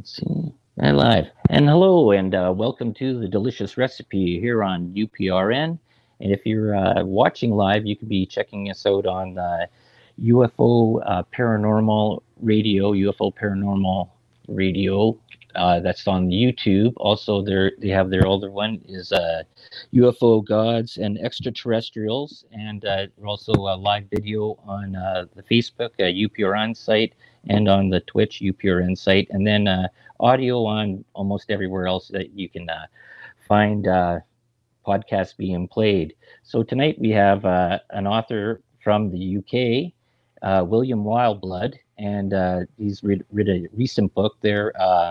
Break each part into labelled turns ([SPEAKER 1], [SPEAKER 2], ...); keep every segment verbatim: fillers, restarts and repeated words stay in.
[SPEAKER 1] Let's see. And live. And hello, and uh, welcome to the Delicious Recipe here on U P R N. And if you're uh, watching live, you could be checking us out on uh, U F O uh, Paranormal Radio, U F O Paranormal Radio. Uh, that's on YouTube. Also, they they have their older one is uh, U F O Gods and Extraterrestrials, and uh, also a live video on uh, the Facebook uh, U P R N site and on the Twitch U P R N site, and then uh, audio on almost everywhere else that you can uh, find uh, podcasts being played. So tonight we have uh, an author from the U K, uh, William Wildblood, and uh, he's read, read a recent book there, uh,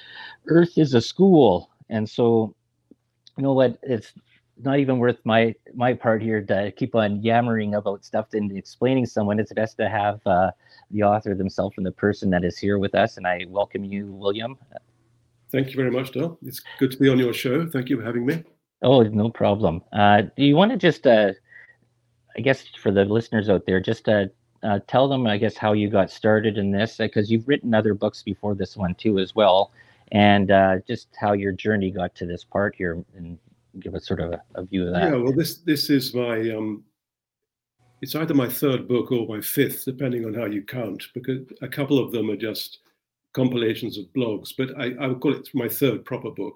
[SPEAKER 1] Earth is a School. And so, you know what, it's not even worth my my part here to keep on yammering about stuff and explaining someone. It's best to have uh, the author themselves and the person that is here with us. And I welcome you, William.
[SPEAKER 2] Thank you very much, Del. It's good to be on your show. Thank you for having me.
[SPEAKER 1] Oh, no problem. Uh, do you want to just, uh, I guess, for the listeners out there, just uh, uh, tell them, I guess, how you got started in this? Because you've written other books before this one, too, as well. And uh, just how your journey got to this part here, and give us sort of a, a view of that.
[SPEAKER 2] Yeah, well, this this is my, um, it's either my third book or my fifth, depending on how you count, because a couple of them are just compilations of blogs, but I, I would call it my third proper book.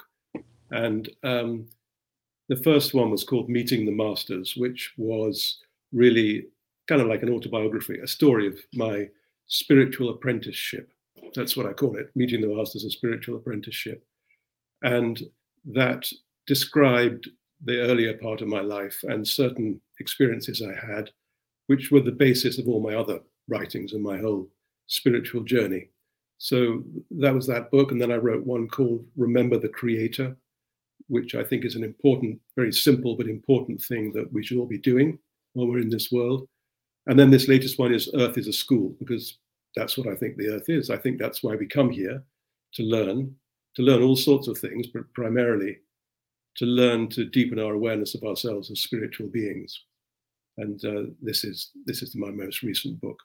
[SPEAKER 2] And um, the first one was called Meeting the Masters, which was really kind of like an autobiography, a story of my spiritual apprenticeship. That's what I call it, Meeting the Masters, a spiritual apprenticeship. And that described the earlier part of my life and certain experiences I had, which were the basis of all my other writings and my whole spiritual journey. So that was that book. And then I wrote one called Remember the Creator, which I think is an important, very simple but important thing that we should all be doing while we're in this world. And then this latest one is Earth is a School, because that's what I think the Earth is. I think that's why we come here, to learn, to learn all sorts of things, but primarily to learn to deepen our awareness of ourselves as spiritual beings. And uh, this is this is my most recent book.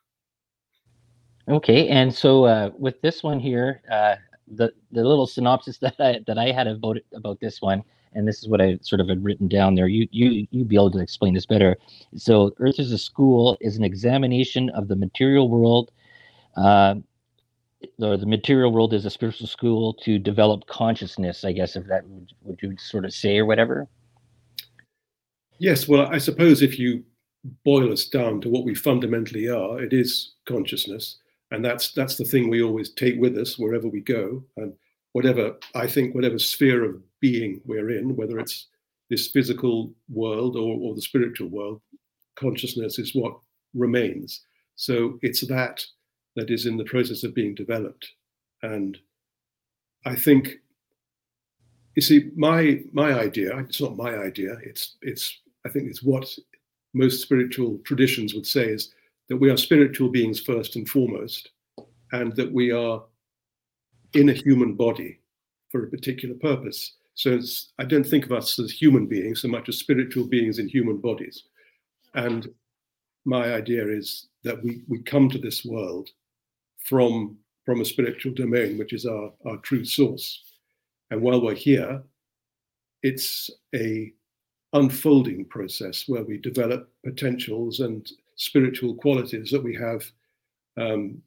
[SPEAKER 1] Okay, and so uh, with this one here, uh, the the little synopsis that I that I had about it, about this one, and this is what I sort of had written down there. You you you be able to explain this better. So, Earth is a School is an examination of the material world. Uh, or the material world is a spiritual school to develop consciousness, I guess, if that would, would you sort of say, or whatever?
[SPEAKER 2] Yes, well, I suppose if you boil us down to what we fundamentally are, it is consciousness. And that's that's the thing we always take with us wherever we go. And whatever, I think, whatever sphere of being we're in, whether it's this physical world or, or the spiritual world, consciousness is what remains. So it's that that is in the process of being developed. And I think, you see, my my idea, it's not my idea, it's it's I think it's what most spiritual traditions would say, is that we are spiritual beings first and foremost, and that we are in a human body for a particular purpose. So it's, I don't think of us as human beings so much as spiritual beings in human bodies. And my idea is that we, we come to this world from, from a spiritual domain, which is our, our true source. And while we're here, it's a unfolding process where we develop potentials and spiritual qualities that we have um,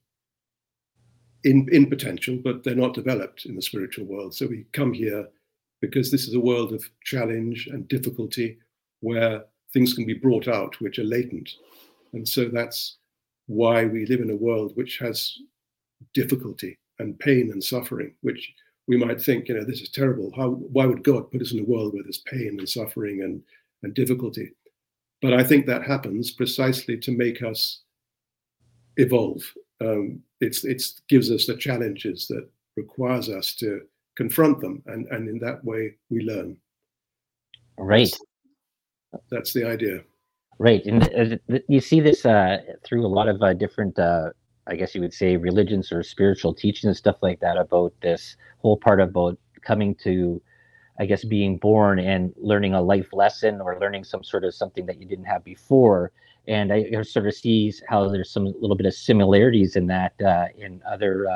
[SPEAKER 2] in, in potential, but they're not developed in the spiritual world. So we come here because this is a world of challenge and difficulty where things can be brought out which are latent. And so that's why we live in a world which has difficulty and pain and suffering, which we might think, you know, this is terrible. How, why would God put us in a world where there's pain and suffering and, and difficulty? But I think that happens precisely to make us evolve. Um, it's it's gives us the challenges that requires us to confront them, and, and in that way we learn.
[SPEAKER 1] Right.
[SPEAKER 2] That's, that's the idea.
[SPEAKER 1] Right, and uh, you see this uh, through a lot of uh, different, uh, I guess you would say, religions or spiritual teachings and stuff like that, about this whole part about coming to, I guess, being born and learning a life lesson or learning some sort of something that you didn't have before. And I sort of see how there's some little bit of similarities in that uh, in other uh,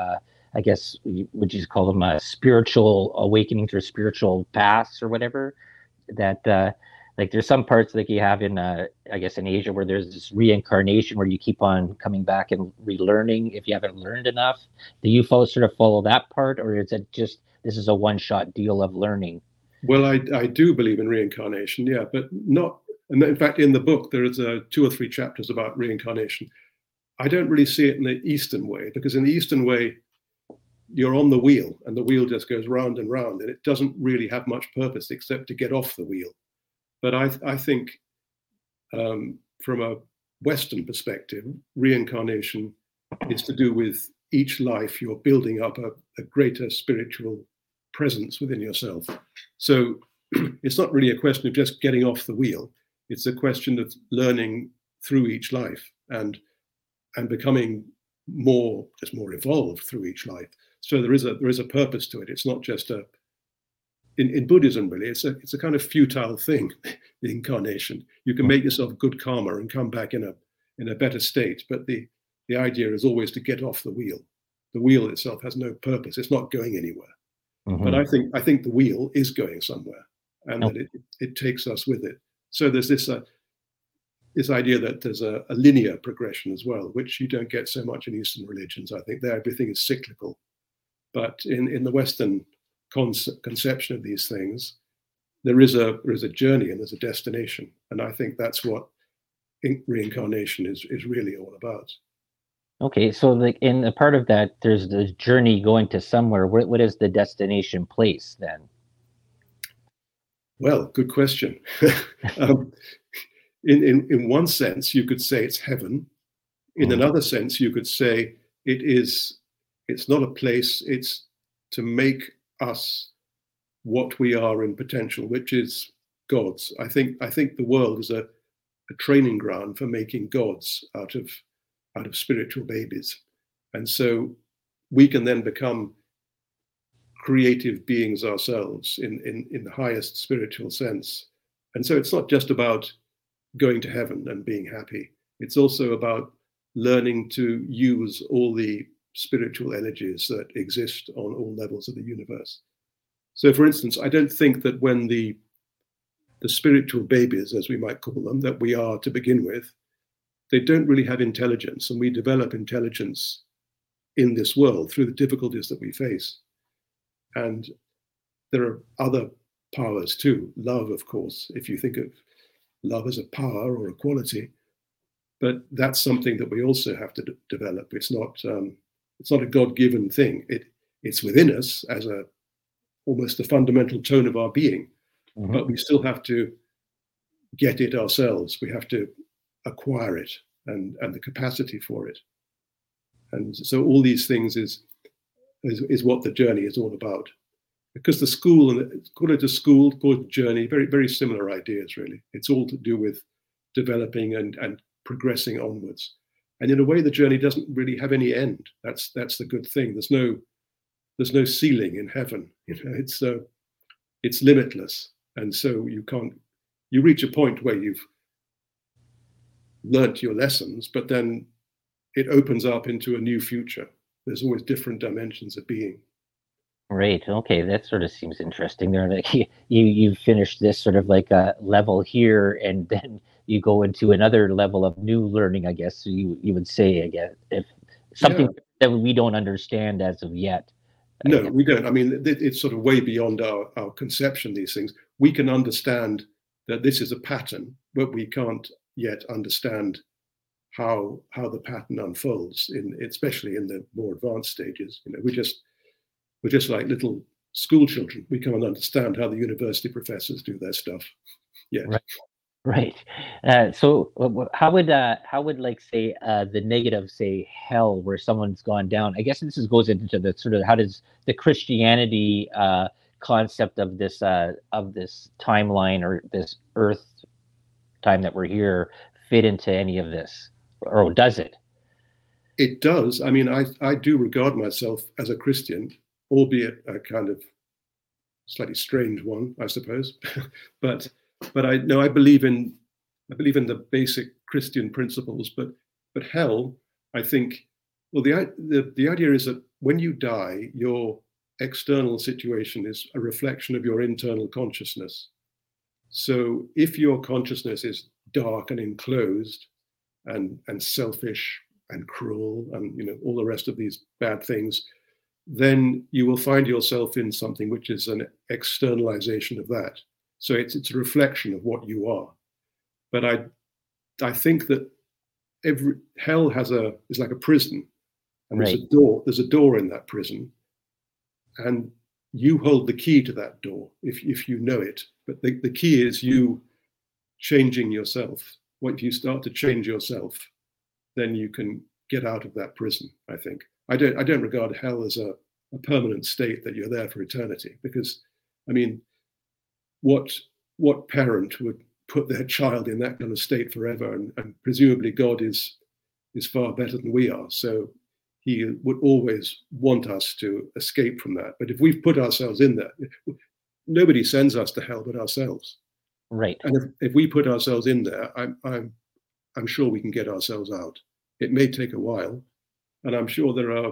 [SPEAKER 1] I guess, would you call them uh, spiritual awakenings or spiritual paths or whatever? That uh, like there's some parts like you have in uh, I guess in Asia where there's this reincarnation where you keep on coming back and relearning if you haven't learned enough. Do you follow sort of follow that part, or is it just this is a one-shot deal of learning?
[SPEAKER 2] Well, I, I do believe in reincarnation, yeah, but not. And in fact, in the book, there is a, two or three chapters about reincarnation. I don't really see it in the Eastern way, because in the Eastern way, you're on the wheel and the wheel just goes round and round, and it doesn't really have much purpose except to get off the wheel. But I, I think um, from a Western perspective, reincarnation is to do with each life you're building up a, a greater spiritual presence within yourself. So it's not really a question of just getting off the wheel. It's a question of learning through each life and and becoming more just more evolved through each life. So there is a there is a purpose to it. It's not just a in, in Buddhism, really, it's a it's a kind of futile thing, the incarnation. You can make yourself good karma and come back in a in a better state, but the the idea is always to get off the wheel. The wheel itself has no purpose. It's not going anywhere. Mm-hmm. But I think I think the wheel is going somewhere, and oh. that it, it takes us with it. So there's this uh, this idea that there's a, a linear progression as well, which you don't get so much in Eastern religions. I think there everything is cyclical, but in, in the Western concept, conception of these things, there is a there is a journey and there's a destination, and I think that's what reincarnation is is really all about.
[SPEAKER 1] Okay, so like in a part of that, there's the journey going to somewhere. What what is the destination place then?
[SPEAKER 2] Well, good question. um, in, in in one sense, you could say it's heaven. In mm-hmm. another sense, you could say it is. It's not a place. It's to make us what we are in potential, which is gods. I think I think the world is a, a training ground for making gods out of. out of spiritual babies. And so we can then become creative beings ourselves in, in, in the highest spiritual sense. And so it's not just about going to heaven and being happy. It's also about learning to use all the spiritual energies that exist on all levels of the universe. So for instance, I don't think that when the, the spiritual babies, as we might call them, that we are to begin with, they don't really have intelligence, and we develop intelligence in this world through the difficulties that we face. And there are other powers too. Love, of course, if you think of love as a power or a quality, but that's something that we also have to d- develop. It's not um, it's not a God-given thing. It it's within us as a almost a fundamental tone of our being, mm-hmm. but we still have to get it ourselves. We have to acquire it and, and the capacity for it. And so all these things is, is, is what the journey is all about. Because the school, and call it a school, call it a journey, very, very similar ideas, really. It's all to do with developing and, and progressing onwards. And in a way, the journey doesn't really have any end. That's that's the good thing. There's no there's no ceiling in heaven. You know, it's uh, it's limitless. And so you can't, you reach a point where you've learnt your lessons, but then it opens up into a new future. There's always different dimensions of being.
[SPEAKER 1] Right. Okay. That sort of seems interesting. There, like you you finish this sort of like a level here, and then you go into another level of new learning. I guess so you you would say, I guess, if something yeah. that we don't understand as of yet.
[SPEAKER 2] No, we don't. I mean, it's sort of way beyond our our conception. These things we can understand that this is a pattern, but we can't yet understand how how the pattern unfolds, in especially in the more advanced stages. You know, we just we're just like little school children. We can't understand how the university professors do their stuff yet.
[SPEAKER 1] Right. Right. Uh, so how would uh, how would like say uh, the negative, say hell, where someone's gone down? I guess this is, goes into the sort of how does the Christianity uh, concept of this uh, of this timeline or this Earth time that we're here fit into any of this, or does it?
[SPEAKER 2] It does. I mean, I I do regard myself as a Christian, albeit a kind of slightly strange one, I suppose, but. But I no, I believe in I believe in the basic Christian principles. But but hell, I think, well, the the the idea is that when you die, your external situation is a reflection of your internal consciousness. So if your consciousness is dark and enclosed and, and selfish and cruel and, you know, all the rest of these bad things, then you will find yourself in something which is an externalization of that. So it's it's a reflection of what you are. But I I think that every hell has a is like a prison, and there's
[SPEAKER 1] Right.
[SPEAKER 2] a door. There's a door in that prison, and you hold the key to that door if if you know it. But the, the key is you changing yourself. Once you start to change yourself, then you can get out of that prison. I think I don't I don't regard hell as a, a permanent state that you're there for eternity, because I mean, what what parent would put their child in that kind of state forever? And, and presumably God is is far better than we are, so he would always want us to escape from that. But if we've put ourselves in there, nobody sends us to hell but ourselves.
[SPEAKER 1] Right.
[SPEAKER 2] And if, if we put ourselves in there, I'm I'm I'm sure we can get ourselves out. It may take a while, and I'm sure there are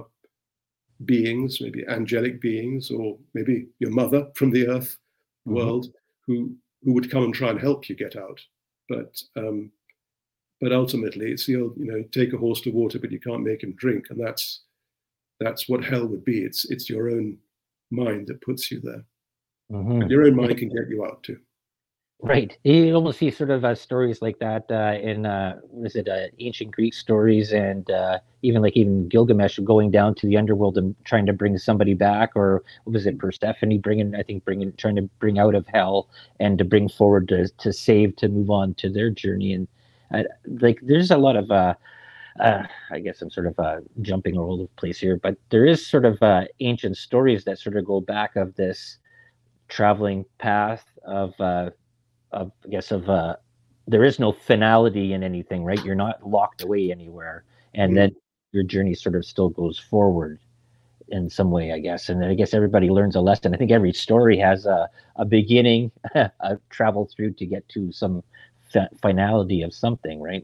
[SPEAKER 2] beings, maybe angelic beings, or maybe your mother from the earth mm-hmm. world, who who would come and try and help you get out. But um, but ultimately, it's the old, you know, take a horse to water, but you can't make him drink, and that's that's what hell would be. It's it's your own mind that puts you there, mm-hmm. and your own mind can get you out too.
[SPEAKER 1] Right. You almost see sort of uh, stories like that uh, in, uh, what is it, uh, ancient Greek stories, and uh, even like even Gilgamesh going down to the underworld and trying to bring somebody back, or what was it, Persephone bringing, I think, bringing, trying to bring out of hell and to bring forward to, to save, to move on to their journey. And uh, like, there's a lot of, uh, uh, I guess I'm sort of uh, jumping all over the place here, but there is sort of uh, ancient stories that sort of go back of this traveling path of, uh, of I guess of uh there is no finality in anything, right? You're not locked away anywhere, and mm-hmm. then your journey sort of still goes forward in some way, I guess. And then I guess everybody learns a lesson. I think every story has a, a beginning, a travel through to get to some fi- finality of something, right?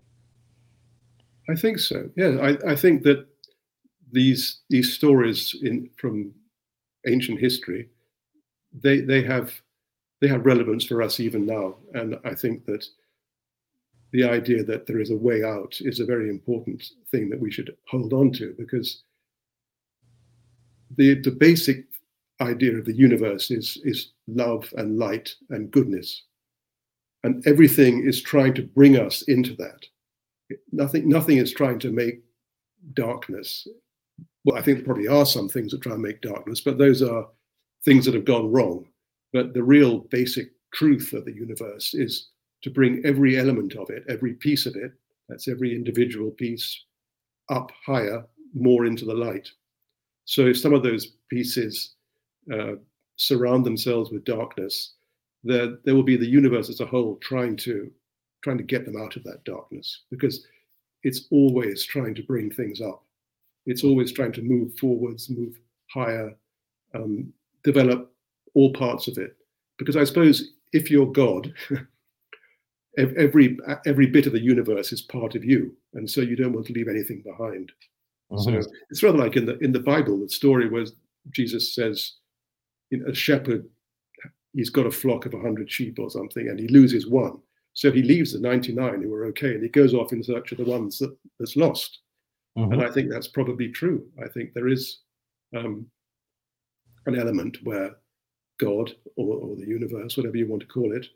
[SPEAKER 2] I think so. Yeah, I, I think that these these stories in from ancient history, they they have they have relevance for us even now. And I think that the idea that there is a way out is a very important thing that we should hold on to, because the, the basic idea of the universe is, is love and light and goodness. And everything is trying to bring us into that. Nothing, nothing is trying to make darkness. Well, I think there probably are some things that try and make darkness, but those are things that have gone wrong. But the real basic truth of the universe is to bring every element of it, every piece of it, that's every individual piece, up higher, more into the light. So if some of those pieces uh, surround themselves with darkness, there, there will be the universe as a whole trying to, trying to get them out of that darkness, because it's always trying to bring things up. It's always trying to move forwards, move higher, um, develop all parts of it. Because I suppose if you're God, every every bit of the universe is part of you, and so you don't want to leave anything behind. Mm-hmm. So it's rather like in the in the Bible, the story where Jesus says, you know, a shepherd, he's got a flock of a hundred sheep or something, and he loses one. So he leaves the ninety-nine who are okay, and he goes off in search of the ones that, that's lost. Mm-hmm. And I think that's probably true. I think there is um, an element where God or, or the universe, whatever you want to call it,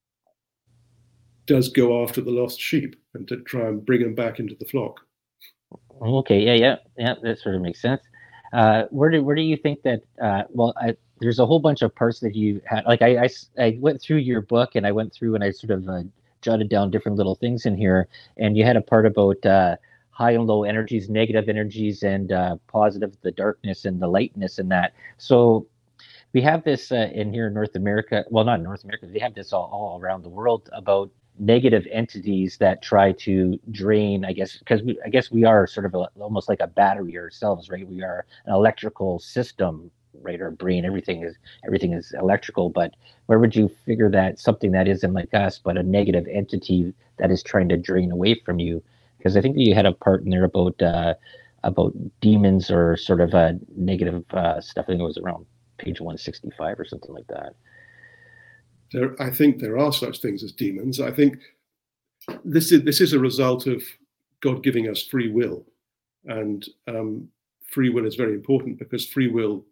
[SPEAKER 2] does go after the lost sheep and to try and bring them back into the flock.
[SPEAKER 1] Okay, yeah, yeah, yeah, that sort of makes sense. Uh, where do where do you think that? Uh, well, I, there's a whole bunch of parts that you had. Like I, I, I went through your book and I went through and I sort of uh, jotted down different little things in here. And you had a part about uh, high and low energies, negative energies, and uh, positive, the darkness and the lightness, and that. So we have this uh, in here in North America. Well, not in North America. We have this all, all around the world about negative entities that try to drain, I guess, because we, I guess we are sort of a, almost like a battery ourselves, right? We are an electrical system, right? Our brain, everything is everything is electrical. But where would you figure that something that isn't like us, but a negative entity that is trying to drain away from you? Because I think that you had a part in there about uh, about demons or sort of uh, negative uh, stuff. I think it was around page one sixty-five or something like that.
[SPEAKER 2] There, I think there are such things as demons. I think this is this is a result of God giving us free will, and um, free will is very important because free will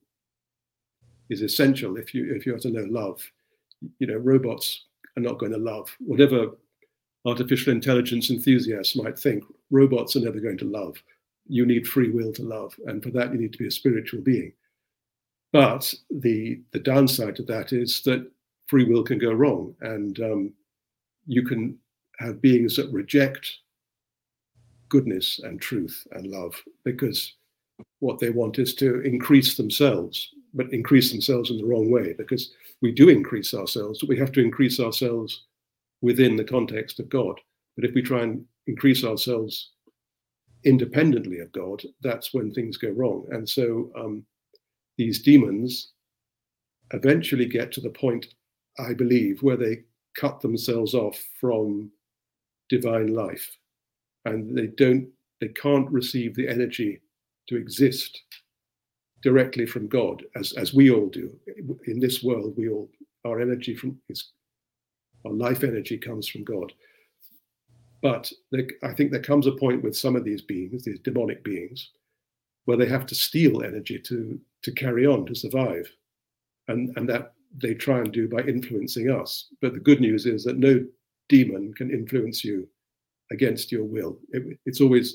[SPEAKER 2] is essential if you if you are to know love. You know, robots are not going to love. Whatever artificial intelligence enthusiasts might think, robots are never going to love. You need free will to love, and for that you need to be a spiritual being. But the the downside to that is that free will can go wrong, and um, you can have beings that reject goodness and truth and love because what they want is to increase themselves, but increase themselves in the wrong way, because we do increase ourselves, but we have to increase ourselves within the context of God. But if we try and increase ourselves independently of God, that's when things go wrong. And so um, these demons eventually get to the point, I believe, where they cut themselves off from divine life, and they don't, they can't receive the energy to exist directly from God, as as we all do in this world. We all, our energy from is, our life energy comes from God. But there, I think there comes a point with some of these beings, these demonic beings, where they have to steal energy to to carry on, to survive, and and that they try and do by influencing us. But the good news is that no demon can influence you against your will. It, it's always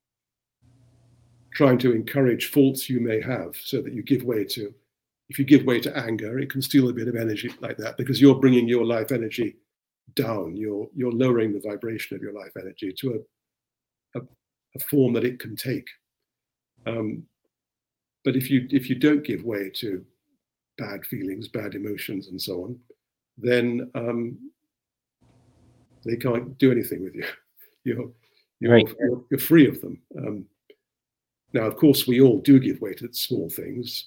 [SPEAKER 2] trying to encourage faults you may have so that you give way to. If you give way to anger, it can steal a bit of energy like that, because you're bringing your life energy down. You're you're lowering the vibration of your life energy to a, a, a form that it can take. Um, but if you if you don't give way to bad feelings, bad emotions, and so on, then um, they can't do anything with you. You're you're,
[SPEAKER 1] Right.
[SPEAKER 2] you're, you're free of them. Um, now, of course, we all do give way to small things,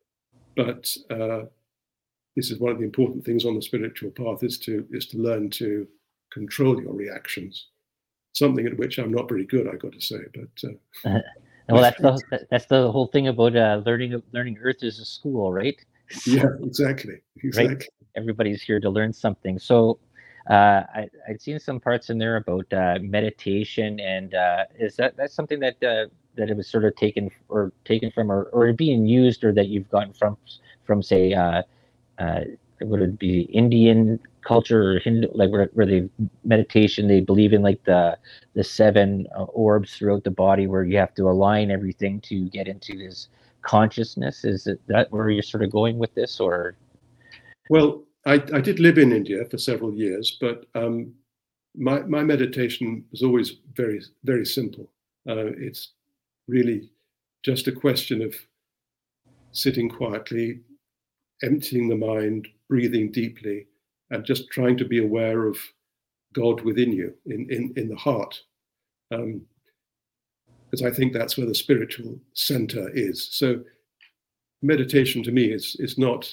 [SPEAKER 2] but uh, this is one of the important things on the spiritual path: is to is to learn to control your reactions. Something at which I'm not very good, I got to say. But uh,
[SPEAKER 1] Uh, well, that's the that's the whole thing about uh, learning. Learning Earth is a school, right?
[SPEAKER 2] Yeah, exactly, exactly.
[SPEAKER 1] Right. Everybody's here to learn something. So, uh, I I'd seen some parts in there about uh, meditation, and uh, is that that's something that uh, that it was sort of taken or taken from or, or being used, or that you've gotten from from say uh, uh, would it be Indian culture or Hindu, like where, where they meditation, they believe in like the the seven uh, orbs throughout the body, where you have to align everything to get into this consciousness. Is it that where you're sort of going with this, or?
[SPEAKER 2] Well, I, I did live in India for several years, but um, my my meditation was always very very simple. Uh, it's really just a question of sitting quietly, emptying the mind, breathing deeply, and just trying to be aware of God within you, in in, in the heart. Um, because I think that's where the spiritual center is. So meditation to me is is not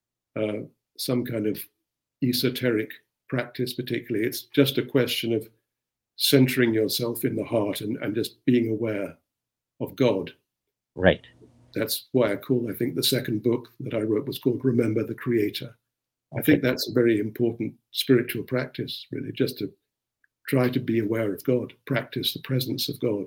[SPEAKER 2] uh, some kind of esoteric practice particularly. It's just a question of centering yourself in the heart and, and just being aware of God.
[SPEAKER 1] Right.
[SPEAKER 2] That's why I call, I think the second book that I wrote was called Remember the Creator.
[SPEAKER 1] Okay.
[SPEAKER 2] I think that's a very important spiritual practice, really, just to try to be aware of God, practice the presence of God.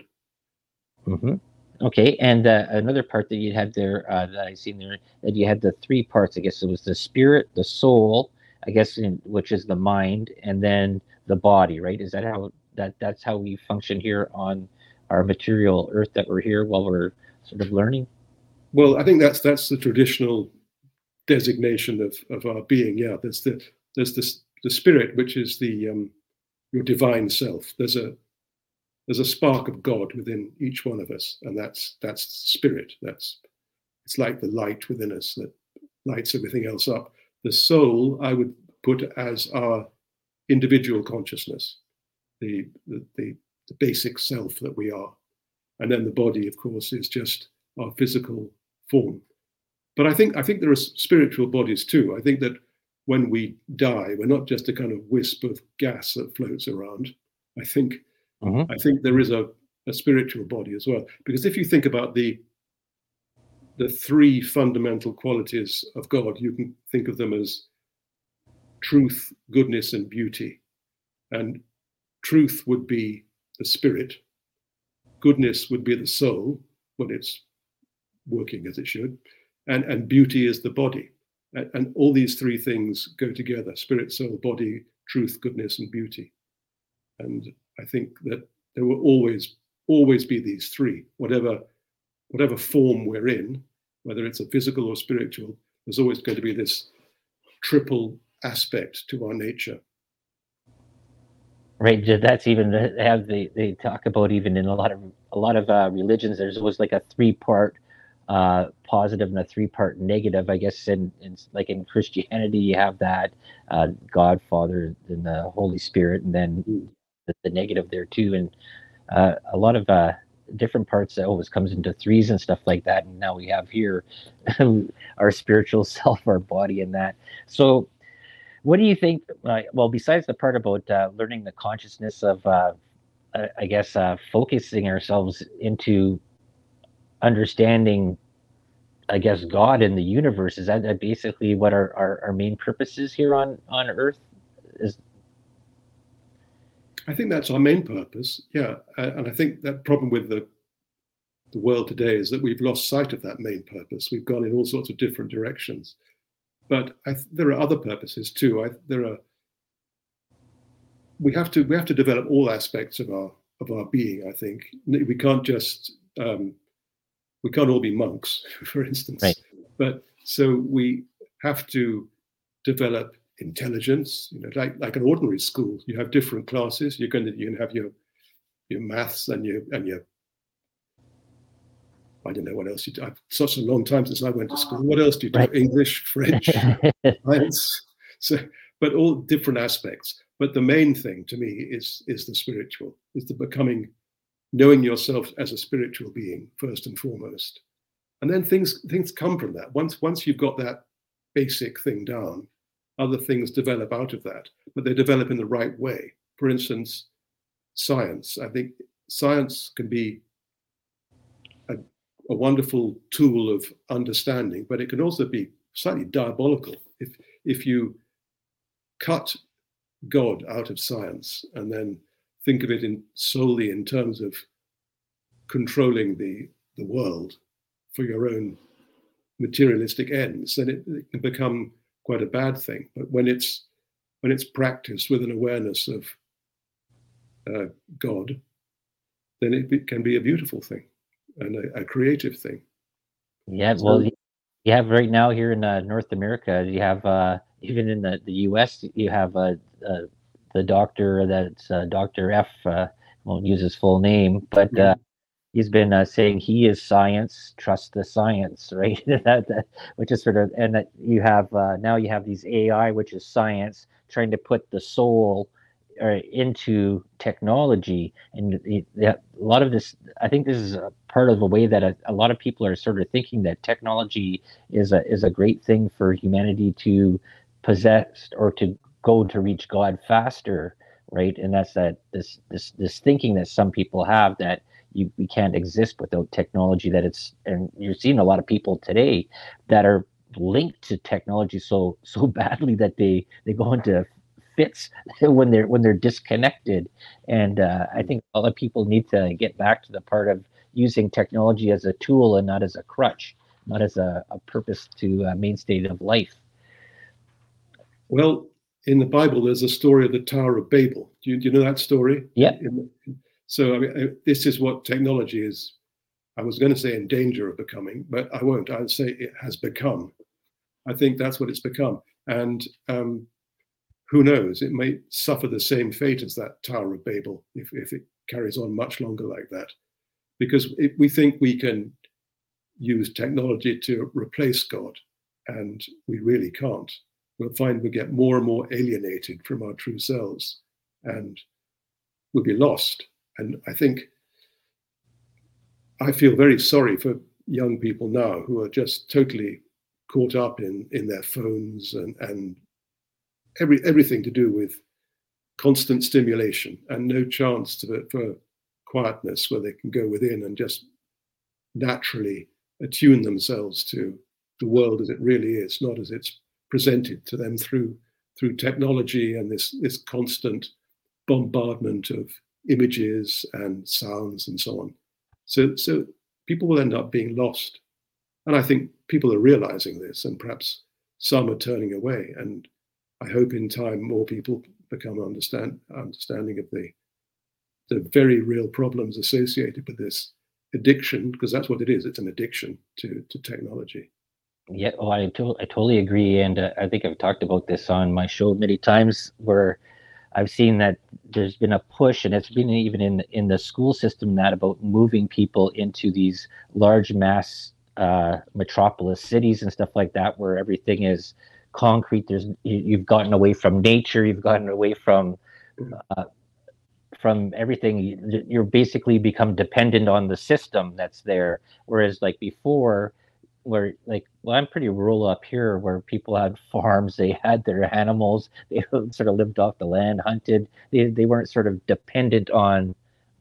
[SPEAKER 1] Mm-hmm. Okay, and uh, another part that you had there uh, that I seen there, that you had the three parts. I guess it was the spirit, the soul, I guess, in, which is the mind, and then the body. Right? Is that how that that's how we function here on our material Earth that we're here while we're sort of learning?
[SPEAKER 2] Well, I think that's that's the traditional designation of, of our being. Yeah, there's the there's this the spirit, which is the um, your divine self. There's a there's a spark of God within each one of us, and that's that's spirit. That's it's like the light within us that lights everything else up. The soul, I would put as our individual consciousness, the the, the, the basic self that we are, and then the body, of course, is just our physical form. But I think I think there are spiritual bodies too. I think that when we die, we're not just a kind of wisp of gas that floats around. I think. Mm-hmm. I think there is a a spiritual body as well. Because if you think about the the three fundamental qualities of God, you can think of them as truth, goodness, and beauty. And truth would be the spirit. Goodness would be the soul when it's working as it should. And, and beauty is the body. And, and all these three things go together: spirit, soul, body, truth, goodness, and beauty. And I think that there will always, always be these three, whatever whatever form we're in, whether it's a physical or spiritual, there's always going to be this triple aspect to our nature.
[SPEAKER 1] Right. That's even have they they talk about even in a lot of a lot of uh, religions. There's always like a three part uh, positive and a three part negative. I guess in, in like in Christianity, you have that uh, God, Father, and the Holy Spirit, and then the, the negative there too. And uh, a lot of uh, different parts that always comes into threes and stuff like that. And now we have here our spiritual self, our body, and that. So what do you think? Uh, well, besides the part about uh, learning the consciousness of, uh, uh, I guess, uh, focusing ourselves into understanding, I guess, God and the universe, is that, that basically what our, our, our main purpose is here on, on Earth? Is
[SPEAKER 2] I think that's our main purpose, yeah. Uh, and I think that problem with the the world today is that we've lost sight of that main purpose. We've gone in all sorts of different directions. But I th- there are other purposes too. I, there are. We have to we have to develop all aspects of our of our being. I think we can't just um, we can't all be monks, for instance.
[SPEAKER 1] Right.
[SPEAKER 2] But so we have to develop intelligence. You know, like like an ordinary school, you have different classes. You're going to you can have your your maths and your and your I don't know what else you do. I've such a long time since I went to school. What else do you do?
[SPEAKER 1] Right.
[SPEAKER 2] English, French, science. So, but all different aspects. But the main thing to me is is the spiritual, is the becoming, knowing yourself as a spiritual being first and foremost, and then things things come from that. Once once you've got that basic thing down, other things develop out of that, but they develop in the right way. For instance, science. I think science can be a a wonderful tool of understanding, but it can also be slightly diabolical if if you cut God out of science and then think of it in solely in terms of controlling the the world for your own materialistic ends, then it, it can become quite a bad thing. But when it's when it's practiced with an awareness of uh, God, then it be, can be a beautiful thing and a, a creative thing.
[SPEAKER 1] Yeah, well, so, you have right now here in uh, North America, you have uh, even in the, the U S, you have uh, uh, the doctor that's uh, Doctor F. Uh, won't use his full name, but yeah. uh, he's been uh, saying he is science, trust the science, right? that, that, which is sort of, and that you have uh, now you have these A I, which is science, trying to put the soul uh, into technology, and it, a lot of this, I think this is a part of the way that a, a lot of people are sort of thinking that technology is a is a great thing for humanity to possess or to go to reach God faster, right? And that's that this this this thinking that some people have that you we can't exist without technology. That it's, and you're seeing a lot of people today that are linked to technology so so badly that they they go into fits when they're when they're disconnected. And uh, I think a lot of people need to get back to the part of using technology as a tool and not as a crutch, not as a, a purpose to uh, mainstay of life.
[SPEAKER 2] Well, in the Bible, there's a story of the Tower of Babel. Do you, do you know that story?
[SPEAKER 1] Yeah.
[SPEAKER 2] So I mean, this is what technology is. I was going to say in danger of becoming, but I won't. I'll say it has become. I think that's what it's become. And um, who knows, it may suffer the same fate as that Tower of Babel if, if it carries on much longer like that. Because it, we think we can use technology to replace God, and we really can't. We'll find we get more and more alienated from our true selves, and we'll be lost. And I think I feel very sorry for young people now who are just totally caught up in, in their phones and, and every everything to do with constant stimulation and no chance to, for quietness where they can go within and just naturally attune themselves to the world as it really is, not as it's presented to them through through technology and this this constant bombardment of images and sounds and so on. So so people will end up being lost. And I think people are realizing this, and perhaps some are turning away. And I hope in time more people become understand understanding of the the very real problems associated with this addiction, because that's what it is. It's an addiction to to technology.
[SPEAKER 1] Yeah, oh, I, to- I totally agree. And uh, I think I've talked about this on my show many times where I've seen that there's been a push, and it's been even in in the school system, that about moving people into these large mass uh, metropolis cities and stuff like that, where everything is concrete. There's you, you've gotten away from nature, you've gotten away from uh, from everything. You- You're basically become dependent on the system that's there. Whereas like before, where like well, I'm pretty rural up here, where people had farms, they had their animals, they sort of lived off the land, hunted. They they weren't sort of dependent on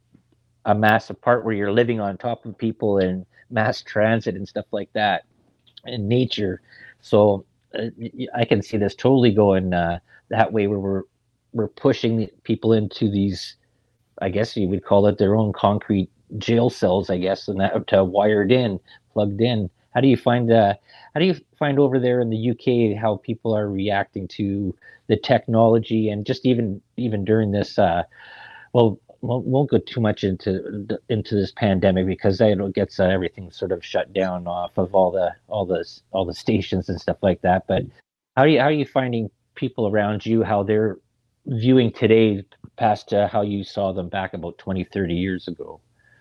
[SPEAKER 1] a massive part where you're living on top of people and mass transit and stuff like that in nature. So uh, I can see this totally going uh, that way, where we're we're pushing people into these, I guess you would call it, their own concrete jail cells, I guess, and that uh, wired in, plugged in. How do you find uh, how do you find over there in the U K how people are reacting to the technology, and just even even during this? Uh, well, won't, won't go too much into into this pandemic, because it gets uh, everything sort of shut down off of all the all the all the stations and stuff like that. But how are you how are you finding people around you, how they're viewing today past uh, how you saw them back about twenty, thirty years ago?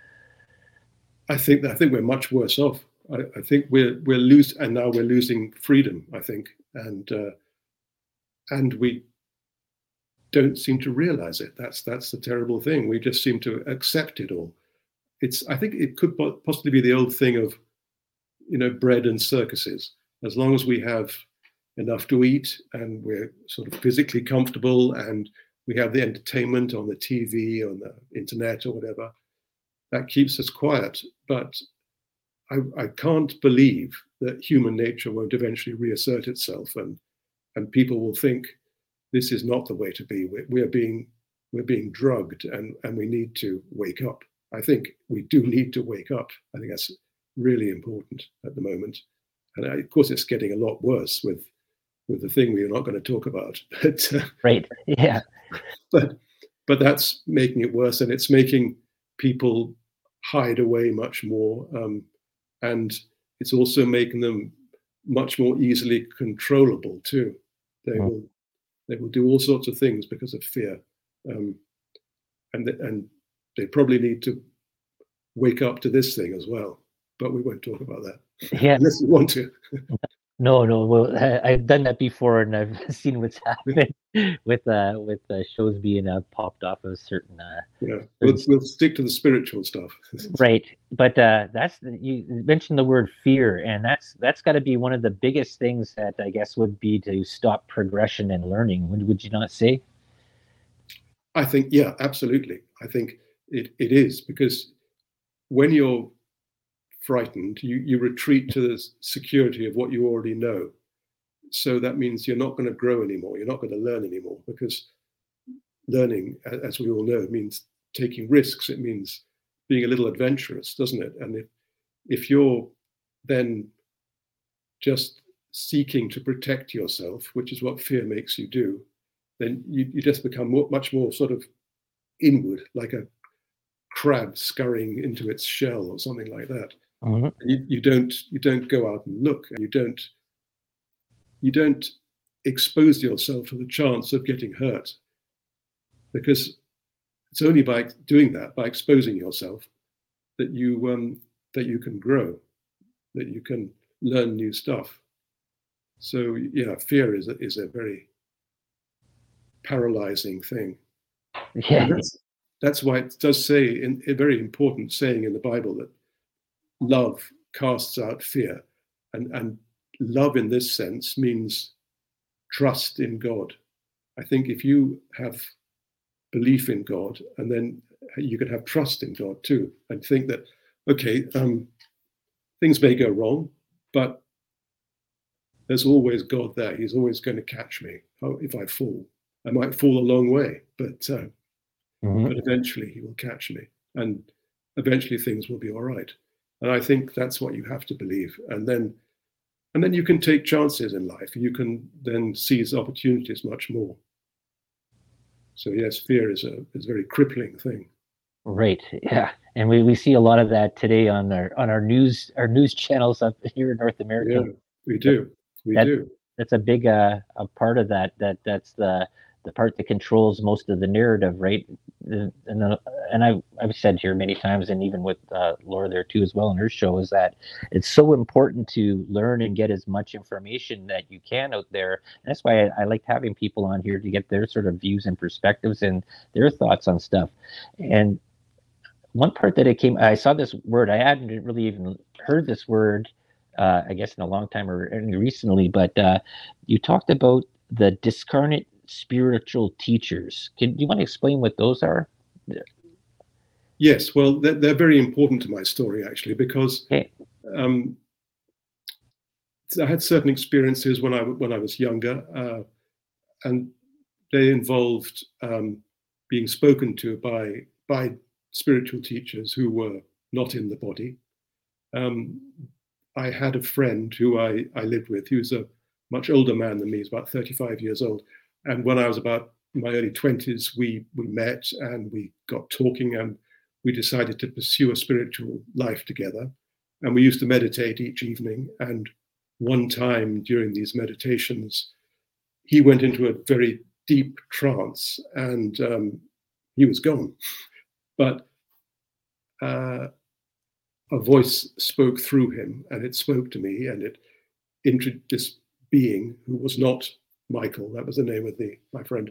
[SPEAKER 2] I think I think we're much worse off. I, I think we're we're losing, and now we're losing freedom. I think, and uh, and we don't seem to realize it. That's that's the terrible thing. We just seem to accept it all. It's I think it could possibly be the old thing of, you know, bread and circuses. As long as we have enough to eat and we're sort of physically comfortable and we have the entertainment on the T V, on the internet or whatever, that keeps us quiet. But I, I can't believe that human nature won't eventually reassert itself, and and people will think this is not the way to be. We're, we're being we're being drugged, and and we need to wake up. I think we do need to wake up. I think that's really important at the moment, and I, of course it's getting a lot worse with with the thing we're not going to talk about. But uh,
[SPEAKER 1] Right. Yeah.
[SPEAKER 2] but but that's making it worse, and it's making people hide away much more, um, and it's also making them much more easily controllable too. They
[SPEAKER 1] Mm.
[SPEAKER 2] will they will do all sorts of things because of fear, um, and and they probably need to wake up to this thing as well. But we won't talk about that
[SPEAKER 1] Yeah.
[SPEAKER 2] unless you want to.
[SPEAKER 1] No, no. Well, I, I've done that before, and I've seen what's happened with uh with uh, shows being uh, popped off of certain uh
[SPEAKER 2] Yeah, we'll
[SPEAKER 1] certain
[SPEAKER 2] we'll stick to the spiritual stuff.
[SPEAKER 1] right. But uh that's you mentioned the word fear, and that's that's got to be one of the biggest things that I guess would be to stop progression and learning. Would would you not say?
[SPEAKER 2] I think, yeah, absolutely. I think it, it is, because when you're frightened, you, you retreat to the security of what you already know. So that means you're not going to grow anymore. You're not going to learn anymore, because learning, as we all know, means taking risks. It means being a little adventurous, doesn't it? And if, if you're then just seeking to protect yourself, which is what fear makes you do, then you, you just become more, much more sort of inward, like a crab scurrying into its shell or something like that.
[SPEAKER 1] Mm-hmm.
[SPEAKER 2] You, you don't you don't go out and look, and you don't you don't expose yourself to the chance of getting hurt, because it's only by doing that, by exposing yourself, that you um, that you can grow, that you can learn new stuff. So yeah, fear is a, is a very paralyzing thing.
[SPEAKER 1] Yeah.
[SPEAKER 2] And that's that's why it does say, in a very important saying in the Bible, that love casts out fear, and and love in this sense means trust in God. I think if you have belief in God, and then you can have trust in God too, and think that, okay, um, things may go wrong, but there's always God there. He's always going to catch me if I fall. I might fall a long way, but uh, mm-hmm. but eventually he will catch me, and eventually things will be all right. And I think that's what you have to believe. And then and then you can take chances in life. You can then seize opportunities much more. So yes, fear is a is a very crippling thing.
[SPEAKER 1] Right. Yeah. And we, we see a lot of that today on our on our news our news channels up here in North America.
[SPEAKER 2] Yeah, we do. We
[SPEAKER 1] that,
[SPEAKER 2] do.
[SPEAKER 1] That's a big uh, a part of that. That that's the the part that controls most of the narrative, right? And and, and I I've said here many times, and even with uh, Laura there too as well in her show, is that it's so important to learn and get as much information that you can out there. And that's why I, I like having people on here to get their sort of views and perspectives and their thoughts on stuff. And one part that it came, I saw this word. I hadn't really even heard this word, uh, I guess, in a long time or recently. But uh, you talked about the discarnate spiritual teachers. Can do you want to explain what those are?
[SPEAKER 2] Yes, well, they're, they're very important to my story actually, because okay. um, I had certain experiences when I when I was younger, uh, and they involved um, being spoken to by by spiritual teachers who were not in the body. Um, I had a friend who I, I lived with. He was a much older man than me. He's about thirty-five years old. And when I was about in my early twenties, we we met and we got talking, and we decided to pursue a spiritual life together. And we used to meditate each evening. And one time during these meditations, he went into a very deep trance, and um, he was gone. But uh, a voice spoke through him, and it spoke to me, and it introduced this being who was not Michael. That was the name of the my friend.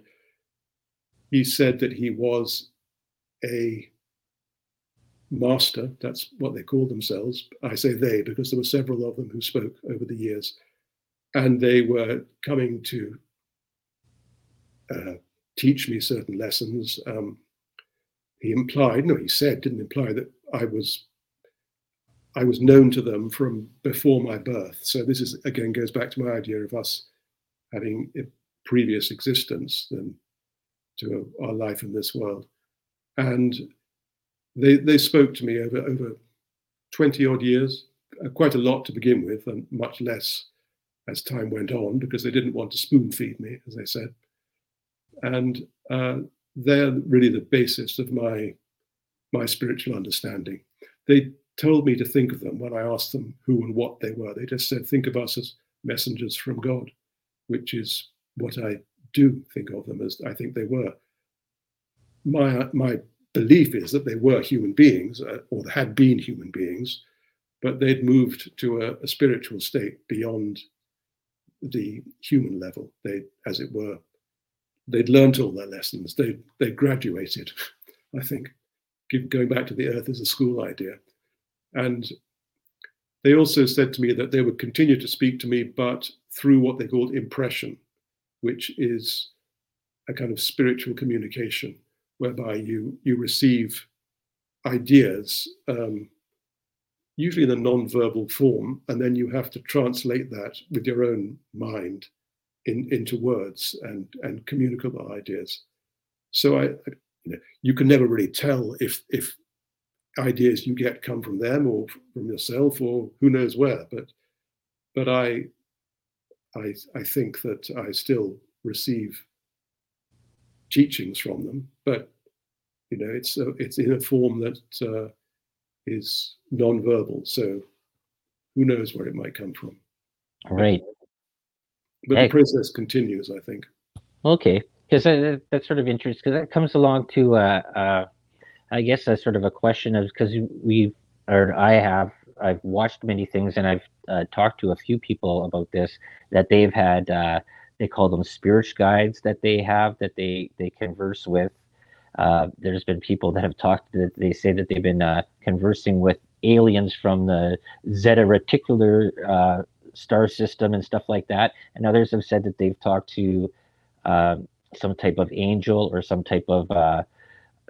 [SPEAKER 2] He said that he was a master. That's what they called themselves. I say they because there were several of them who spoke over the years, and they were coming to uh, teach me certain lessons. Um, he implied, no, he said, didn't imply that I was I was known to them from before my birth. So this is, again, goes back to my idea of us having a previous existence than to our life in this world. And they they spoke to me over, over twenty odd years, uh, quite a lot to begin with, and much less as time went on, because they didn't want to spoon feed me, as they said. And uh, they're really the basis of my my spiritual understanding. They told me to think of them when I asked them who and what they were. They just said, think of us as messengers from God, which is what I do think of them as. I think they were. My my belief is that they were human beings, uh, or had been human beings, but they'd moved to a, a spiritual state beyond the human level. They, as it were, they'd learnt all their lessons. They they graduated, I think, going back to the earth as a school idea. And they also said to me that they would continue to speak to me, but through what they called impression, which is a kind of spiritual communication, whereby you you receive ideas, um, usually in a non-verbal form, and then you have to translate that with your own mind in, into words and, and communicable ideas. So I, you know, you can never really tell if if ideas you get come from them or from yourself or who knows where. But but I I I think that I still receive teachings from them. But you know, it's uh, it's in a form that uh, is non-verbal. So who knows where it might come from?
[SPEAKER 1] Right.
[SPEAKER 2] But hey. The process continues, I think.
[SPEAKER 1] Okay, because that, that's sort of interesting, because that comes along to, uh, uh, I guess, a sort of a question of, because we, or I have, I've watched many things, and I've uh, talked to a few people about this, that they've had, uh, they call them spirit guides that they have, that they, they converse with. Uh, there's been people that have talked, that they say that they've been uh, conversing with aliens from the Zeta Reticular uh, star system and stuff like that. And others have said that they've talked to uh, some type of angel or some type of uh,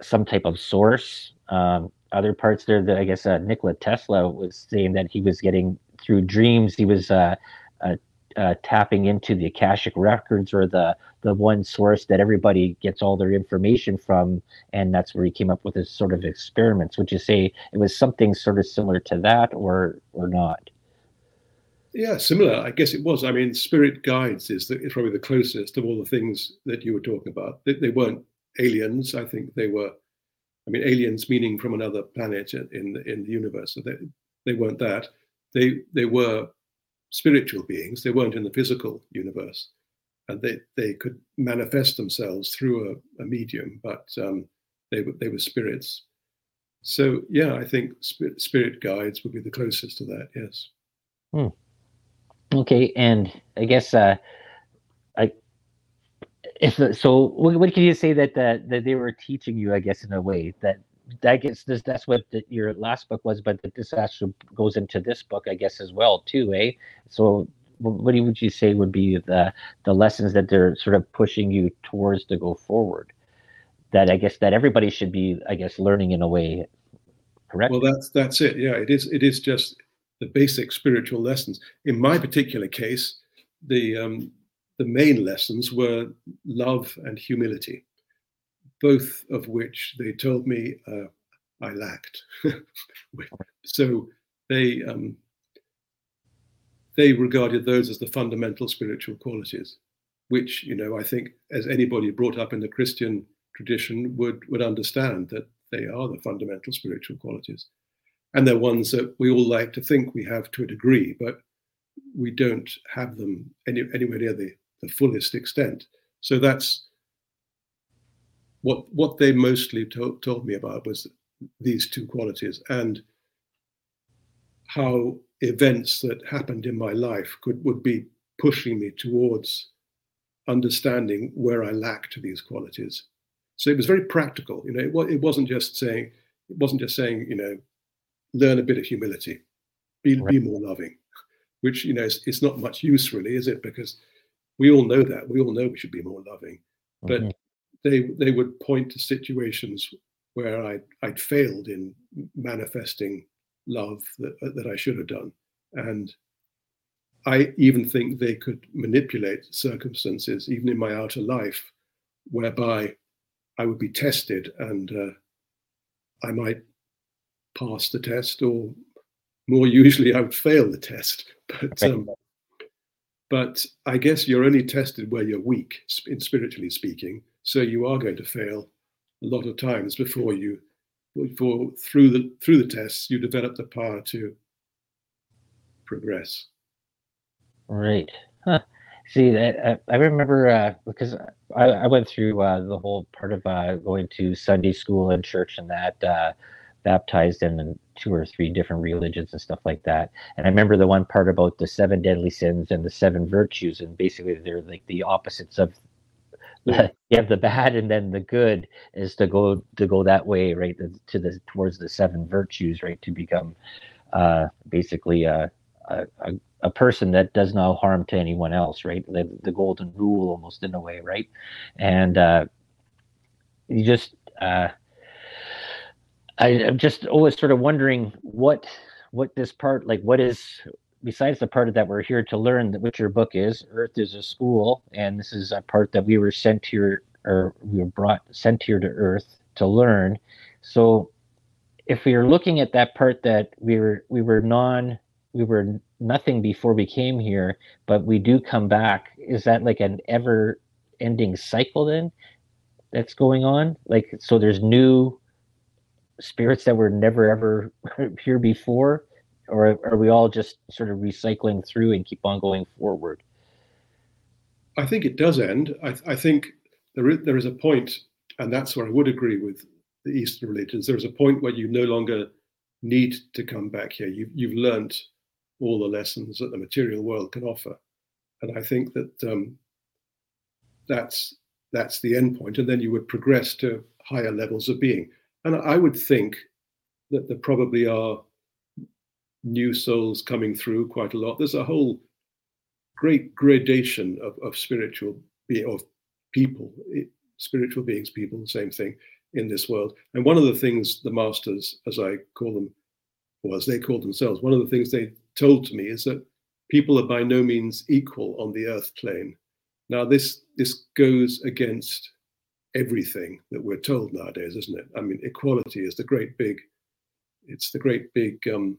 [SPEAKER 1] some type of source. Um, other parts there that I guess uh, Nikola Tesla was saying that he was getting through dreams. He was uh, uh, uh, tapping into the Akashic records, or the the one source that everybody gets all their information from, and that's where he came up with his sort of experiments. Would you say it was something sort of similar to that, or or not?
[SPEAKER 2] Yeah, similar. I guess it was. I mean, spirit guides is, the, is probably the closest of all the things that you were talking about. They, they weren't aliens. I think they were. I mean, aliens meaning from another planet in the, in the universe. So they they weren't that. They they were spiritual beings. They weren't in the physical universe, and they they could manifest themselves through a, a medium. But um, they were they were spirits. So yeah, I think spirit, spirit guides would be the closest to that. Yes.
[SPEAKER 1] Hmm. Okay, and I guess uh, I if so, what, what can you say that that that they were teaching you? I guess in a way that that gets this. That's what the, your last book was, but that this actually goes into this book, I guess, as well too, eh? So, what would you say would be the the lessons that they're sort of pushing you towards to go forward? That I guess that everybody should be, I guess, learning in a way, correct?
[SPEAKER 2] Well, that's that's it. Yeah, it is. It is just the basic spiritual lessons. In my particular case, the um, the main lessons were love and humility, both of which they told me uh, I lacked. So they um, they regarded those as the fundamental spiritual qualities, which, you know, I think as anybody brought up in the Christian tradition would would understand, that they are the fundamental spiritual qualities. And they're ones that we all like to think we have to a degree, but we don't have them any, anywhere near the, the fullest extent. So that's what what they mostly to, told me about, was these two qualities, and how events that happened in my life could would be pushing me towards understanding where I lacked these qualities. So it was very practical. You know, it, it wasn't just saying it wasn't just saying, you know, learn a bit of humility, be
[SPEAKER 1] Right.
[SPEAKER 2] be more loving, which, you know, it's, it's not much use really, is it? Because we all know that. We all know we should be more loving. But
[SPEAKER 1] Mm-hmm.
[SPEAKER 2] they they would point to situations where I I'd failed in manifesting love that that I should have done. And I even think they could manipulate circumstances, even in my outer life, whereby I would be tested, and uh, I might pass the test, or more usually I would fail the test. But
[SPEAKER 1] Right.
[SPEAKER 2] um, but I guess you're only tested where you're weak, in spiritually speaking. So you are going to fail a lot of times before you, before through the through the tests, you develop the power to progress.
[SPEAKER 1] Right. Huh. See that I, I remember uh, because I, I went through uh, the whole part of uh, going to Sunday school and church and that, uh, baptized in two or three different religions and stuff like that. And I remember the one part about the seven deadly sins and the seven virtues, and basically they're like the opposites of
[SPEAKER 2] Yeah.
[SPEAKER 1] the, you have the bad, and then the good is to go to go that way, right? To the towards the seven virtues, right? To become uh, basically a, a, a a person that does no harm to anyone else, right? The, the golden rule, almost in a way, right? And uh, you just, uh, I, I'm just always sort of wondering what what this part, like, what is besides the part that we're here to learn, that which your book is. Earth is a school, and this is a part that we were sent here, or we were brought sent here to Earth to learn. So if we are looking at that part that we were we were non we were nothing before we came here, but we do come back, is that like an ever ending cycle then that's going on? Like, so there's new spirits that were never ever here before, or are we all just sort of recycling through and keep on going forward?
[SPEAKER 2] I think it does end. I, I think there is, there is a point, and that's where I would agree with the Eastern religions. There is a point where you no longer need to come back here. You've, you've learned all the lessons that the material world can offer. And I think that um, that's that's the end point, and then you would progress to higher levels of being. And I would think that there probably are new souls coming through quite a lot. There's a whole great gradation of, of spiritual being, of people, it, spiritual beings, people, same thing. in this world. And one of the things the masters, as I call them, or as they call themselves, one of the things they told to me is that people are by no means equal on the earth plane. Now, this this goes against everything that we're told nowadays, isn't it? I mean, equality is the great big, it's the great big um,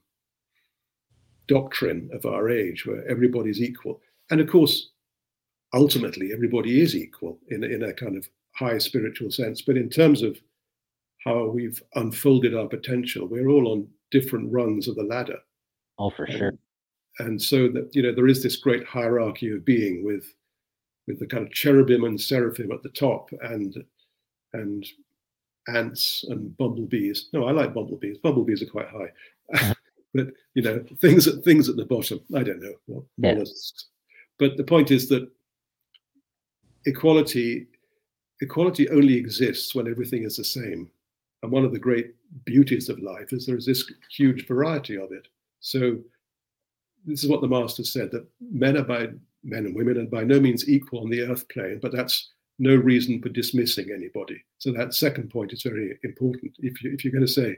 [SPEAKER 2] doctrine of our age, where everybody's equal. And of course, ultimately, everybody is equal in, in a kind of high spiritual sense. But in terms of how we've unfolded our potential, we're all on different rungs of the ladder.
[SPEAKER 1] Oh, for
[SPEAKER 2] and,
[SPEAKER 1] sure.
[SPEAKER 2] And so that, you know, there is this great hierarchy of being with with the kind of cherubim and seraphim at the top, and and ants and bumblebees. No, I like bumblebees. Bumblebees are quite high. But, you know, things at things at the bottom. I don't know. Well, mollusks. Yeah. But the point is that equality equality only exists when everything is the same. And one of the great beauties of life is there's this huge variety of it. So this is what the master said, that men are by men and women are by no means equal on the earth plane, but that's no reason for dismissing anybody. So that second point is very important. If you if you're going to say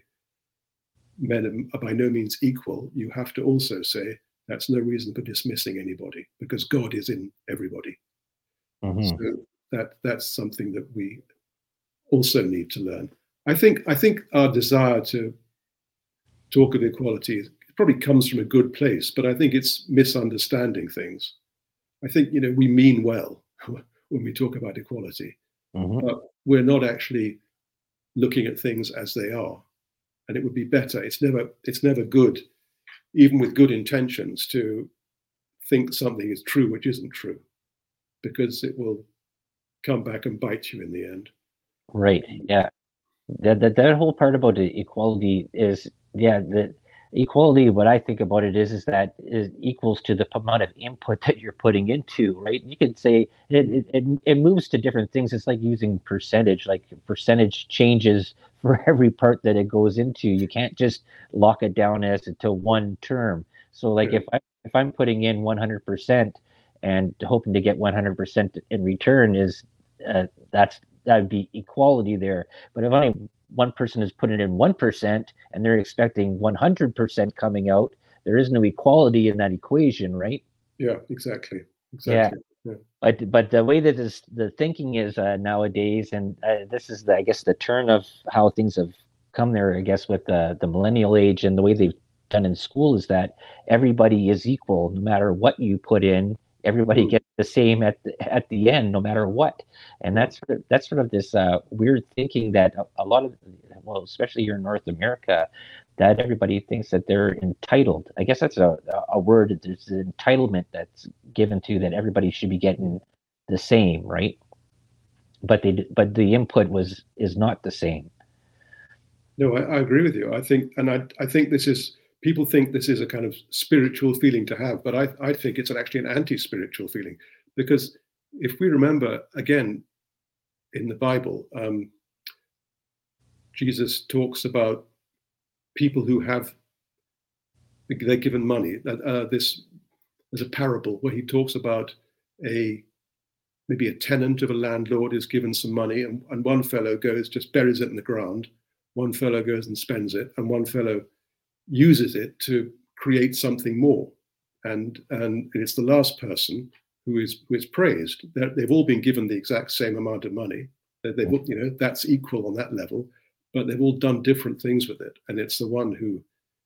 [SPEAKER 2] men are by no means equal, you have to also say that's no reason for dismissing anybody, because God is in everybody. Mm-hmm. So that that's something that we also need to learn. I think I think our desire to talk of equality probably comes from a good place, but I think it's misunderstanding things. I think, you know, we mean well when we talk about equality, mm-hmm. but we're not actually looking at things as they are. And it would be better. It's never it's never good, even with good intentions, to think something is true which isn't true, because it will come back and bite you in the end.
[SPEAKER 1] Right. Yeah. That that, that whole part about the equality is, yeah, the equality, what I think about it is, is that it equals to the amount of input that you're putting into, right? You could say it, it, it moves to different things. It's like using percentage, like percentage changes for every part that it goes into. You can't just lock it down as to one term. So like if I, if I'm putting in one hundred percent and hoping to get one hundred percent in return, is uh, that's, that'd be equality there. But if I one person is putting in one percent and they're expecting one hundred percent coming out, there is no equality in that equation, right?
[SPEAKER 2] Yeah, exactly. Exactly.
[SPEAKER 1] Yeah. yeah. But but the way that this, the thinking is uh, nowadays, and uh, this is, the, I guess, the turn of how things have come there, I guess, with the, the millennial age and the way they've done in school, is that everybody is equal no matter what you put in. Everybody gets the same at the, at the end, no matter what. And that's sort of, that's sort of this uh, weird thinking that a, a lot of, well, especially here in North America, that everybody thinks that they're entitled. I guess that's a, a word. There's an entitlement that's given to, that everybody should be getting the same, right? But they, but the input was is not the same.
[SPEAKER 2] No, I, I agree with you. I think, and I I think this is. People think this is a kind of spiritual feeling to have, but I, I think it's actually an anti-spiritual feeling, because if we remember, again, in the Bible, um, Jesus talks about people who have, they're given money. Uh, this, there's a parable where he talks about a, maybe a tenant of a landlord is given some money, and, and one fellow goes, just buries it in the ground. One fellow goes and spends it, and one fellow uses it to create something more, and and it's the last person who is who is praised. They're, they've all been given the exact same amount of money. They've you know that's equal on that level, but they've all done different things with it, and it's the one who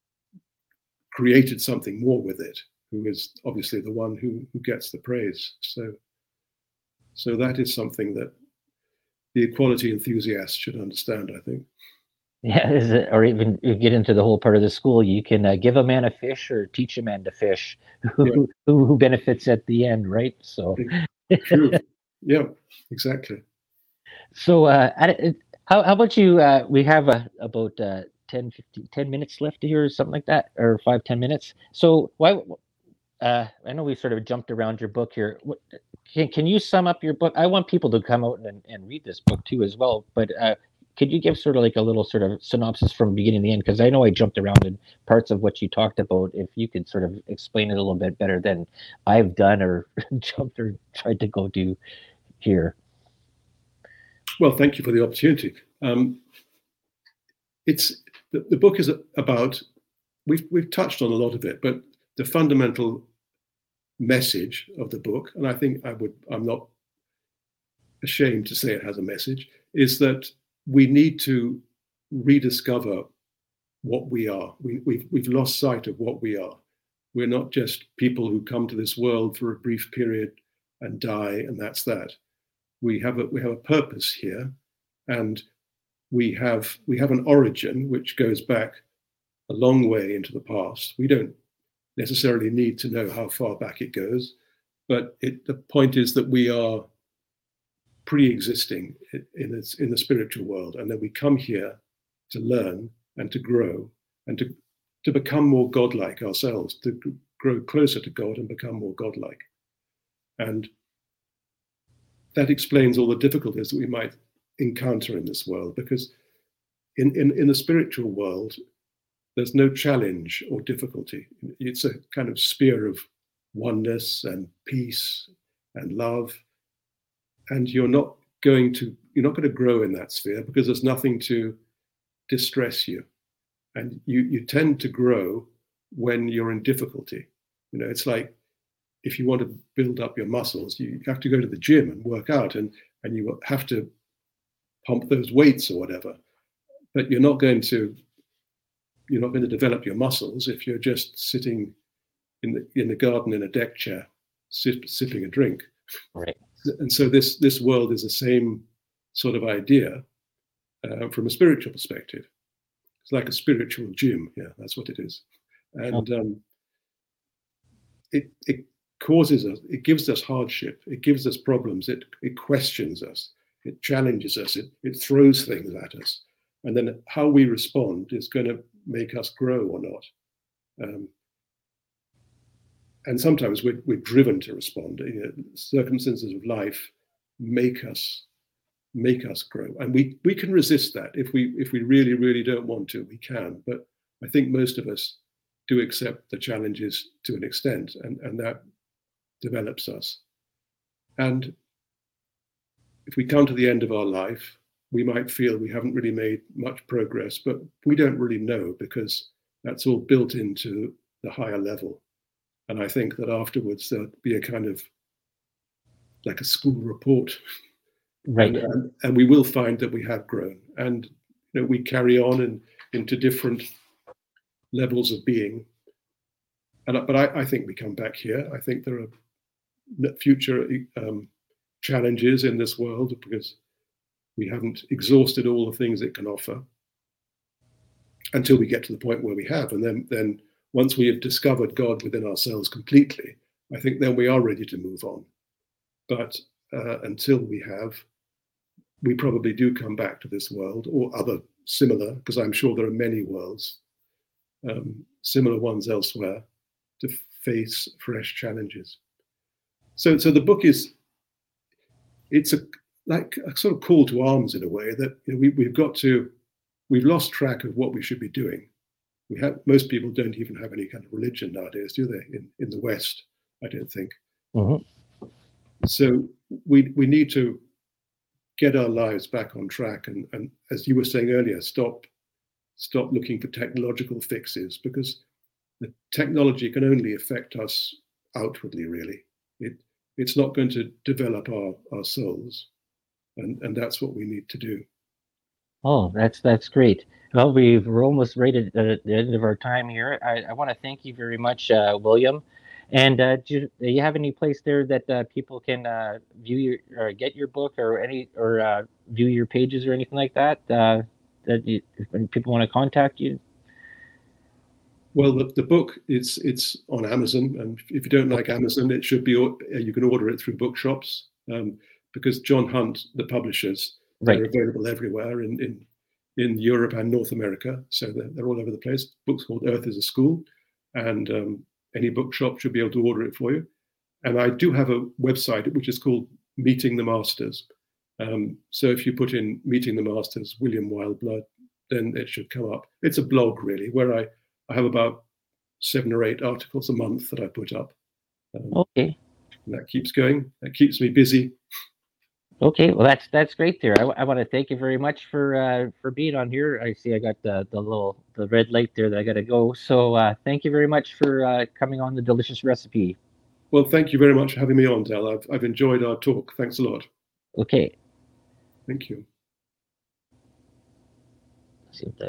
[SPEAKER 2] created something more with it who is obviously the one who who gets the praise. So so that is something that the equality enthusiast should understand, I think.
[SPEAKER 1] Yeah, is it, or even you get into the whole part of the school, you can uh, give a man a fish or teach a man to fish. Who, yeah. who who benefits at the end, right? So
[SPEAKER 2] true. Yeah, exactly.
[SPEAKER 1] So uh, how how about you? Uh, we have uh, about uh, ten, fifteen, ten minutes left here, or something like that, or five, ten minutes. So why? Uh, I know we sort of jumped around your book here. What, can can you sum up your book? I want people to come out and, and read this book too as well. But uh, could you give sort of like a little sort of synopsis from beginning to the end? Because I know I jumped around in parts of what you talked about. If you could sort of explain it a little bit better than I've done or jumped or tried to go do here.
[SPEAKER 2] Well, thank you for the opportunity. Um, it's the, the book is about, we've we've touched on a lot of it, but the fundamental message of the book, and I think I would I'm not ashamed to say it has a message, is that we need to rediscover what we are. We, we've we've lost sight of what we are. We're not just people who come to this world for a brief period and die, and that's that. We have a we have a purpose here, and we have we have an origin which goes back a long way into the past. We don't necessarily need to know how far back it goes, but it, the point is that we are pre-existing in its, in the spiritual world, and then we come here to learn and to grow and to to become more godlike ourselves, to grow closer to God and become more godlike. And that explains all the difficulties that we might encounter in this world, because in, in, in the spiritual world, there's no challenge or difficulty. It's a kind of sphere of oneness and peace and love. And you're not going to, you're not going to grow in that sphere because there's nothing to distress you. And you, you tend to grow when you're in difficulty. You know, it's like if you want to build up your muscles, you have to go to the gym and work out, and, and you have to pump those weights or whatever. But you're not going to you're not going to develop your muscles if you're just sitting in the in the garden in a deck chair, sip, sipping a drink.
[SPEAKER 1] Right.
[SPEAKER 2] And so this this world is the same sort of idea uh, from a spiritual perspective. It's like a spiritual gym. Yeah, that's what it is. And um, it it causes us, it gives us hardship, it gives us problems, it it questions us, it challenges us, it it throws things at us. And then how we respond is going to make us grow or not. Um, and sometimes we're, we're driven to respond. You know, circumstances of life make us make us grow, and we we can resist that if we if we really really don't want to. We can, but I think most of us do accept the challenges to an extent, and and that develops us. And if we come to the end of our life, we might feel we haven't really made much progress, but we don't really know, because that's all built into the higher level. And I think that afterwards there'll be a kind of like a school report,
[SPEAKER 1] right?
[SPEAKER 2] And, and, and we will find that we have grown, and you know, we carry on and into different levels of being. And but I, I think we come back here. I think there are future um, challenges in this world because we haven't exhausted all the things it can offer until we get to the point where we have. And then, then once we have discovered God within ourselves completely, I think then we are ready to move on. But uh, until we have, we probably do come back to this world or other similar, because I'm sure there are many worlds, um, similar ones elsewhere, to face fresh challenges. So, so the book is, it's a like a sort of call to arms in a way that you know, we, we've got to, we've lost track of what we should be doing. We have, most people don't even have any kind of religion nowadays, do they? In, in the West, I don't think.
[SPEAKER 1] Mm-hmm.
[SPEAKER 2] So we we need to get our lives back on track, and, and as you were saying earlier, stop stop looking for technological fixes, because the technology can only affect us outwardly, really. It it's not going to develop our, our souls. And, and that's what we need to do.
[SPEAKER 1] Oh, that's that's great. Well, we've, we're almost right at the, the end of our time here. I, I want to thank you very much, uh, William. And uh, do, you, do you have any place there that uh, people can uh, view your or get your book, or any or uh, view your pages or anything like that? Uh, that you, if people want to contact you?
[SPEAKER 2] Well, the, the book it's it's on Amazon, and if you don't like Amazon, it should be you can order it through bookshops. Um, because John Hunt, the publishers, they're right. available everywhere in, in in Europe and North America. So they're, they're all over the place. The book's called Earth is a School, and um, any bookshop should be able to order it for you. And I do have a website which is called Meeting the Masters. Um, so if you put in Meeting the Masters, William Wildblood, then it should come up. It's a blog, really, where I, I have about seven or eight articles a month that I put up. Um,
[SPEAKER 1] okay.
[SPEAKER 2] And that keeps going. That keeps me busy.
[SPEAKER 1] Okay, well that's that's great there. I, I want to thank you very much for uh, for being on here. I see I got the the little the red light there that I got to go. So uh, thank you very much for uh, coming on the Delicious Recipe.
[SPEAKER 2] Well, thank you very much for having me on, Del. I've, I've enjoyed our talk. Thanks a lot.
[SPEAKER 1] Okay.
[SPEAKER 2] Thank you.
[SPEAKER 1] Let's see what that